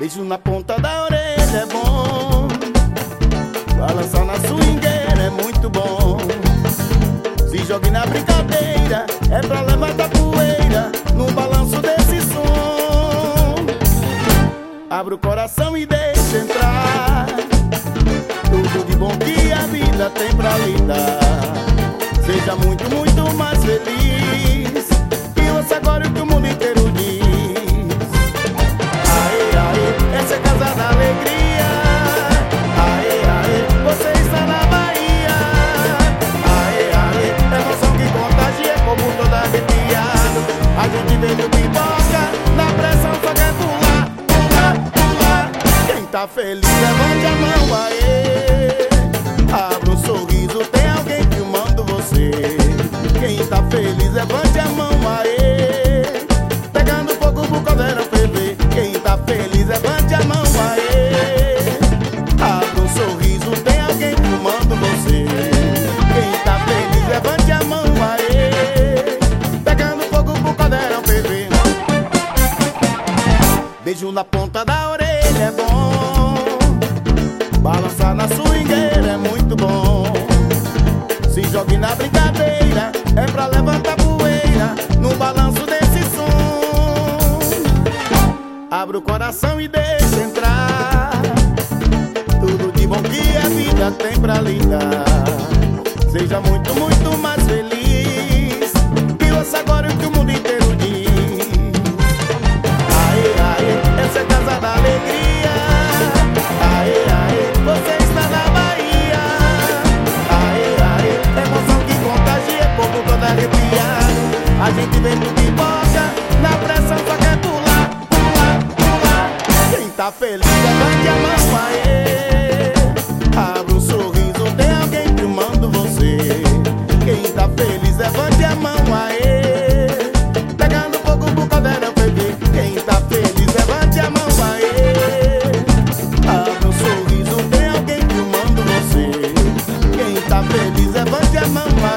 Beijo na ponta da orelha é bom, balançar na swingueira é muito bom. Se jogue na brincadeira, é pra levantar poeira no balanço desse som. Abra o coração e deixa entrar tudo de bom que a vida tem pra lhe dar. Seja muito, muito mais feliz, e ouça agora o que o mundo inteiro diz. Aê, aê, essa é a casa da alegria. Aê, aê, você está na Bahia. Aê, aê, emoção que contagia, como todo arrepiado. A gente vem do pipoca, na pressão só quer pular, pular, pular. Quem tá feliz, levante a mão, aê. Abra um sorriso, tem alguém filmando você. Quem tá feliz, levante a mão, aê. Pegando fogo pro caldeirão ferver. Quem tá feliz, levante a mão, aê. Abra um sorriso, tem alguém filmando você. Quem tá feliz, levante a mão, aê. Pegando fogo pro caldeirão ferver. Beijo na ponta da orelha é bom, balançar na swingueira é muito bom. Se jogue na brincadeira, é pra levantar poeira no balanço desse som. Abra o coração e deixa entrar tudo de bom que a vida tem pra lhe dar. Seja muito, muito mais feliz, e ouça agora o que o mundo inteiro diz. Aê, aê, essa é a casa da alegria. Aê, aê, você está na Bahia. Aê, aê, emoção que contagia, povo todo arrepiado. A gente vem do pipoca, na pressão só quer pular, pular, pular. Quem tá feliz, levante a mão, aê. Abre um sorriso, tem alguém filmando você. Quem tá feliz, levante a mão, aê. Pegando fogo pro caldeirão ferver. Quem tá feliz, levante a mão, aê. Abre um sorriso, tem alguém filmando você. Quem tá feliz, levante a mão, aê.